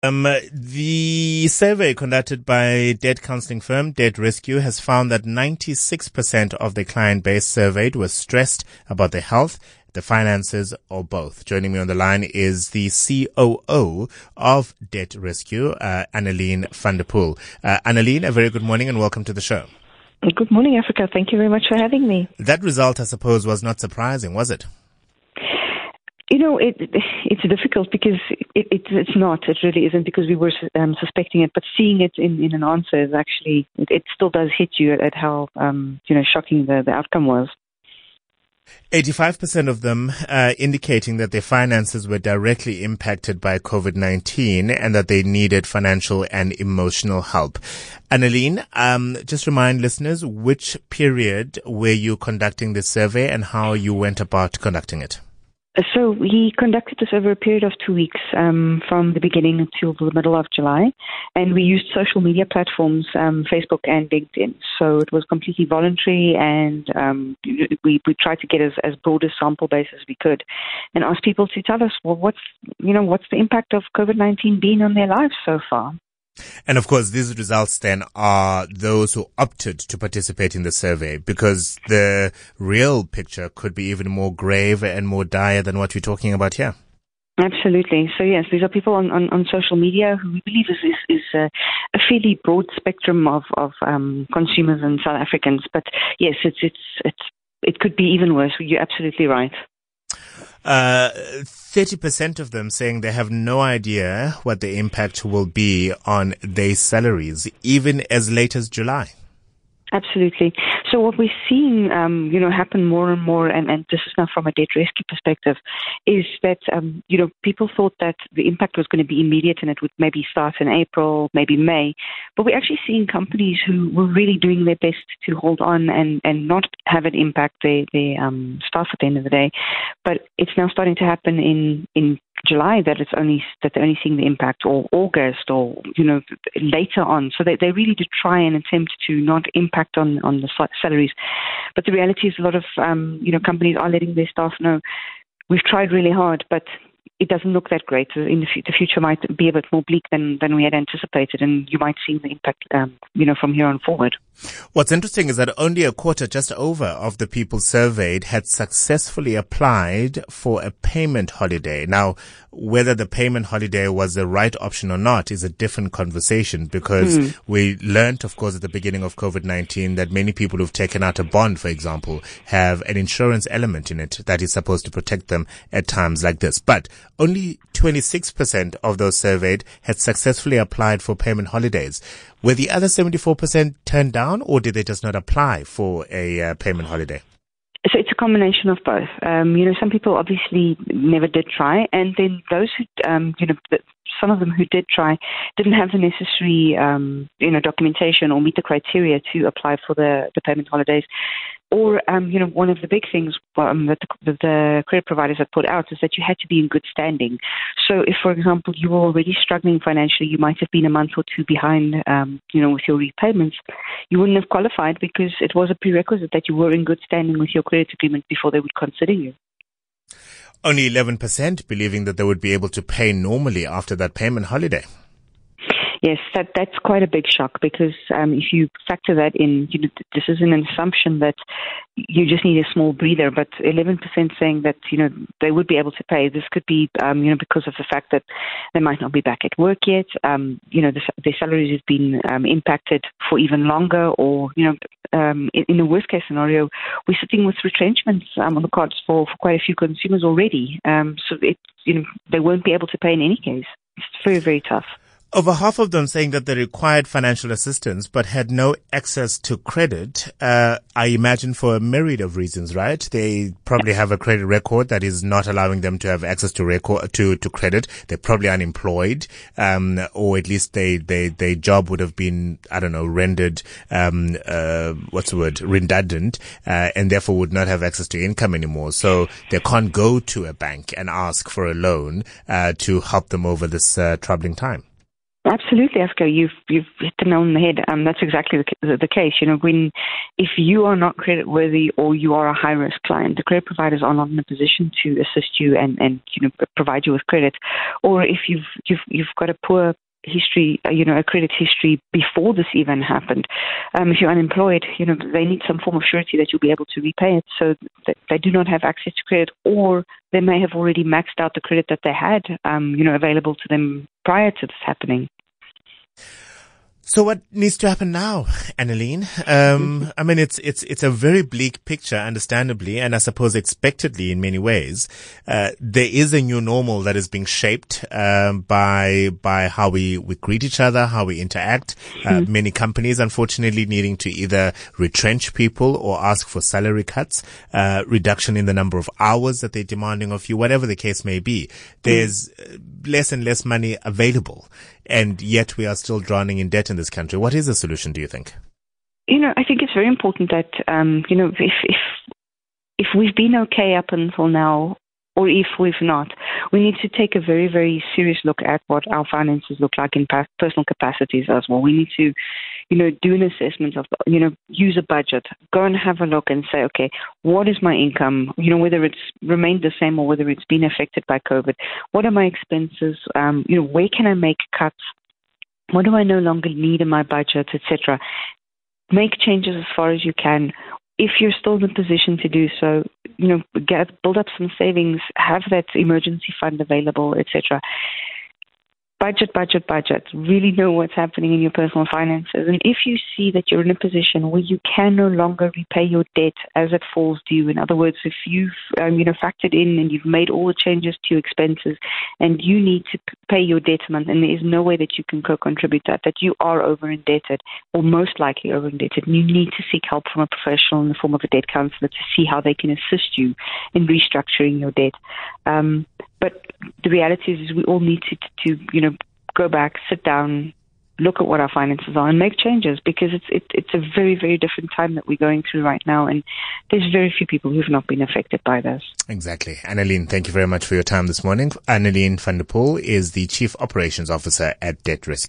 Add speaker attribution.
Speaker 1: The survey conducted by debt counseling firm Debt Rescue has found that 96% of the client base surveyed was stressed about their health, the finances, or both. Joining me on the line is the COO of Debt Rescue, Anneline van der Poel. Anneline, a very good morning and welcome to the show.
Speaker 2: Good morning, Africa. Thank you very much for having me.
Speaker 1: That result, I suppose, was not surprising, was it?
Speaker 2: You know, it's difficult because it's not. It really isn't, because we were suspecting it. But seeing it in an answer is actually, it still does hit you at how shocking the outcome was.
Speaker 1: 85% of them indicating that their finances were directly impacted by COVID-19 and that they needed financial and emotional help. Anneline, just remind listeners, which period were you conducting this survey and how you went about conducting it?
Speaker 2: So we conducted this over a period of 2 weeks, from the beginning until the middle of July, and we used social media platforms, Facebook and LinkedIn. So it was completely voluntary, and we tried to get as broad a sample base as we could, and ask people to tell us, well, what's the impact of COVID-19 been on their lives so far.
Speaker 1: And of course, these results then are those who opted to participate in the survey, because the real picture could be even more grave and more dire than what we're talking about here.
Speaker 2: Absolutely. So yes, these are people on social media who we believe is a fairly broad spectrum of consumers and South Africans. But yes, it could be even worse. You're absolutely right.
Speaker 1: 30% of them saying they have no idea what the impact will be on their salaries, even as late as July.
Speaker 2: Absolutely. So what we're seeing, happen more and more, and this is now from a debt rescue perspective, is that, people thought that the impact was going to be immediate and it would maybe start in April, maybe May. But we're actually seeing companies who were really doing their best to hold on and not have it impact their staff at the end of the day. But it's now starting to happen in July that they're only seeing the impact, or August, or later on. So they really do try and attempt to not impact on the salaries. But the reality is a lot of companies are letting their staff know, we've tried really hard, but it doesn't look that great. In the future might be a bit more bleak than we had anticipated, and you might see the impact from here on forward.
Speaker 1: What's interesting is that only a quarter, just over, of the people surveyed had successfully applied for a payment holiday. Now, whether the payment holiday was the right option or not is a different conversation, because we learned, of course, at the beginning of COVID-19 that many people who've taken out a bond, for example, have an insurance element in it that is supposed to protect them at times like this. But only 26% of those surveyed had successfully applied for payment holidays. Were the other 74% turned down, or did they just not apply for a payment holiday?
Speaker 2: So it's a combination of both. Some people obviously never did try, and then those who, some of them who did try didn't have the necessary, documentation or meet the criteria to apply for the payment holidays. Or, one of the big things that the credit providers have put out is that you had to be in good standing. So if, for example, you were already struggling financially, you might have been a month or two behind, with your repayments, you wouldn't have qualified, because it was a prerequisite that you were in good standing with your credit agreement before they would consider you.
Speaker 1: Only 11% believing that they would be able to pay normally after that payment holiday.
Speaker 2: Yes, that's quite a big shock, because if you factor that in, this is an assumption that you just need a small breather, but 11% saying that, they would be able to pay. This could be, because of the fact that they might not be back at work yet, their salaries have been impacted for even longer, or, in a worst case scenario, we're sitting with retrenchments on the cards for quite a few consumers already. So they won't be able to pay in any case. It's very, very tough.
Speaker 1: Over half of them saying that they required financial assistance but had no access to credit, I imagine for a myriad of reasons, right? They probably have a credit record that is not allowing them to have access to credit. They're probably unemployed, or at least their job would have been, rendered, redundant, and therefore would not have access to income anymore. So they can't go to a bank and ask for a loan, to help them over this, troubling time.
Speaker 2: Absolutely, Asko. You've hit the nail on the head. That's exactly the case. If you are not creditworthy or you are a high risk client, the credit providers are not in a position to assist you and provide you with credit. Or if you've got a poor history, a credit history before this even happened. If you're unemployed, they need some form of surety that you'll be able to repay it, so that they do not have access to credit, or they may have already maxed out the credit that they had, available to them prior to this happening.
Speaker 1: So what needs to happen now, Annelien? It's a very bleak picture, understandably, and I suppose expectedly in many ways. There is a new normal that is being shaped by how we greet each other, how we interact. Many companies, unfortunately, needing to either retrench people or ask for salary cuts, reduction in the number of hours that they're demanding of you, whatever the case may be. There's less and less money available, and yet we are still drowning in debt in this country. What is the solution, do you think?
Speaker 2: I think it's very important that, if we've been okay up until now, or if we've not, we need to take a very, very serious look at what our finances look like in personal capacities as well. We need to, do an assessment of, use a budget, go and have a look and say, okay, what is my income? Whether it's remained the same or whether it's been affected by COVID. What are my expenses? Where can I make cuts? What do I no longer need in my budget, etc.? Make changes as far as you can. If you're still in a position to do so, build up some savings, have that emergency fund available, etc. Budget. Really know what's happening in your personal finances. And if you see that you're in a position where you can no longer repay your debt as it falls due, in other words, if you've factored in and you've made all the changes to your expenses and you need to pay your debt a month and there is no way that you can co-contribute that you are over-indebted or most likely over-indebted, and you need to seek help from a professional in the form of a debt counselor to see how they can assist you in restructuring your debt. But the reality is we all need to go back, sit down, look at what our finances are and make changes, because it's a very, very different time that we're going through right now, and there's very few people who've not been affected by this.
Speaker 1: Exactly. Annelien, thank you very much for your time this morning. Annelien van der Poel is the Chief Operations Officer at Debt Rescue.